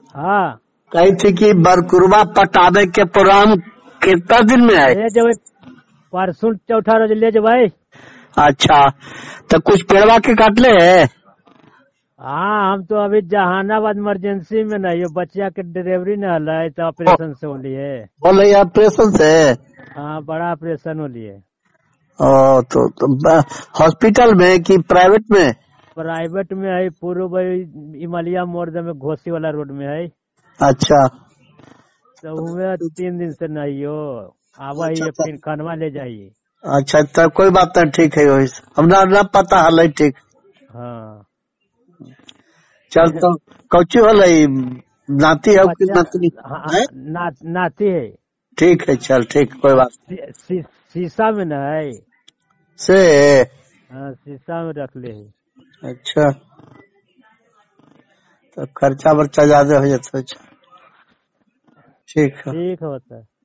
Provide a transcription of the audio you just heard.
हाँ कही थी कि बरकुरवा पटावे के प्रोग्राम कितना दिन में है? ले जब परसों चौथा रोज ले जब भाई। अच्छा, तो कुछ पेड़वा के काटले है? हाँ हम तो अभी जहानाबाद इमरजेंसी में नहीं, बच्चा के डिलीवरी न हल है तो ऑपरेशन से होली है। बोले ऑपरेशन से? हाँ बड़ा ऑपरेशन होली है। ओ तो हॉस्पिटल में कि प्राइवेट में? प्राइवेट में है, पूर्व भाई इमलिया मोड़ में घोसी वाला रोड में है। अच्छा तो उमें 3 दिन से नहीं हो आवा ही, अच्छा फिर खनवा ले जाइए। अच्छा, तो कोई बात नहीं, ठीक है वही हमरा न पता हल, ठीक। हाँ चल तो कौची होल, नाती है कि बच्चा। नातनी हाँ है? नाती है। ठीक है, चल ठीक, कोई बात शीशा में न है। से। हाँ शीशा में रख ले है। अच्छा, तो खर्चा वर्चा ज्यादा हो जाता है। ठीक है। ठीक होता है।